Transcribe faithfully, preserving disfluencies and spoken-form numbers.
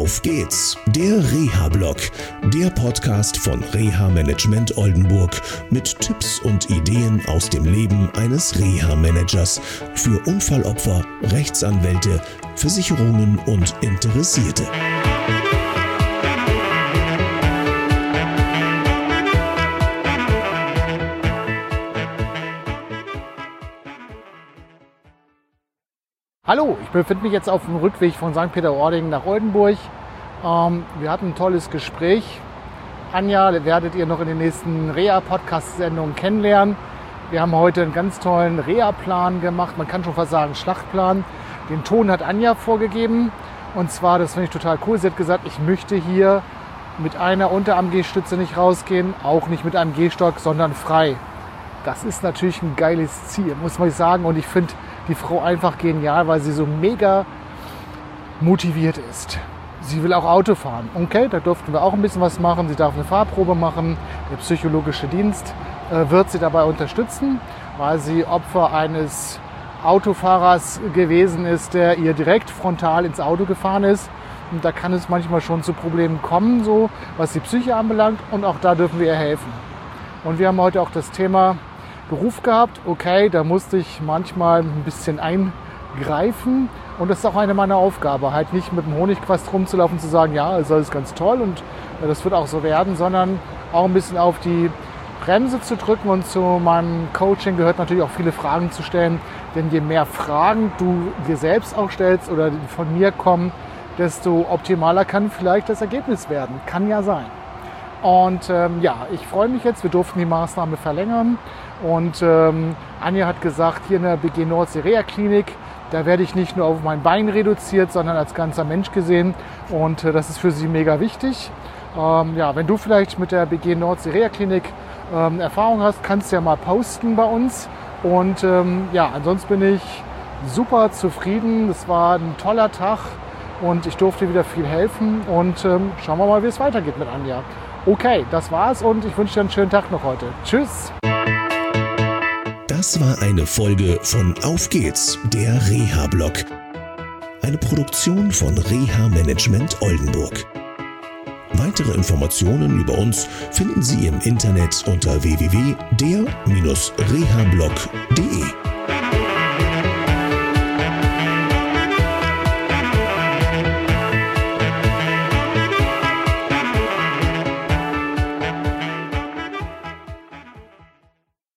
Auf geht's, der Reha-Blog, der Podcast von Reha Management Oldenburg mit Tipps und Ideen aus dem Leben eines Reha-Managers für Unfallopfer, Rechtsanwälte, Versicherungen und Interessierte. Hallo, ich befinde mich jetzt auf dem Rückweg von Sankt Peter-Ording nach Oldenburg. Ähm, wir hatten ein tolles Gespräch. Anja werdet ihr noch in den nächsten Reha-Podcast-Sendungen kennenlernen. Wir haben heute einen ganz tollen Reha-Plan gemacht, man kann schon fast sagen Schlachtplan. Den Ton hat Anja vorgegeben und zwar, das finde ich total cool, sie hat gesagt, ich möchte hier mit einer Unterarm-Gehstütze nicht rausgehen, auch nicht mit einem Gehstock, sondern frei. Das ist natürlich ein geiles Ziel, muss man sagen, und ich finde die Frau einfach genial, weil sie so mega motiviert ist. Sie will auch Auto fahren. Okay, da durften wir auch ein bisschen was machen. Sie darf eine Fahrprobe machen. Der psychologische Dienst äh, wird sie dabei unterstützen, weil sie Opfer eines Autofahrers gewesen ist, der ihr direkt frontal ins Auto gefahren ist. Und da kann es manchmal schon zu Problemen kommen, so was die Psyche anbelangt. Und auch da dürfen wir ihr helfen. Und wir haben heute auch das Thema Beruf gehabt. Okay, da musste ich manchmal ein bisschen eingreifen. Und das ist auch eine meiner Aufgaben, halt nicht mit dem Honigquast rumzulaufen und zu sagen, ja, das ist alles ganz toll und das wird auch so werden, sondern auch ein bisschen auf die Bremse zu drücken. Und zu meinem Coaching gehört natürlich auch viele Fragen zu stellen. Denn je mehr Fragen du dir selbst auch stellst oder von mir kommen, desto optimaler kann vielleicht das Ergebnis werden. Kann ja sein. Und ähm, ja, ich freue mich jetzt, wir durften die Maßnahme verlängern. Und ähm, Anja hat gesagt, hier in der B G Nordsee Reha-Klinik, da werde ich nicht nur auf mein Bein reduziert, sondern als ganzer Mensch gesehen. Und äh, das ist für sie mega wichtig. Ähm, ja, wenn du vielleicht mit der B G Nordsee Reha-Klinik ähm, Erfahrung hast, kannst du ja mal posten bei uns. Und ähm, ja, ansonsten bin ich super zufrieden. Es war ein toller Tag und ich durfte wieder viel helfen. Und ähm, schauen wir mal, wie es weitergeht mit Anja. Okay, das war's und ich wünsche dir einen schönen Tag noch heute. Tschüss! Das war eine Folge von Auf geht's, der Reha-Blog. Eine Produktion von Reha Management Oldenburg. Weitere Informationen über uns finden Sie im Internet unter w w w punkt der Bindestrich reha blog punkt de.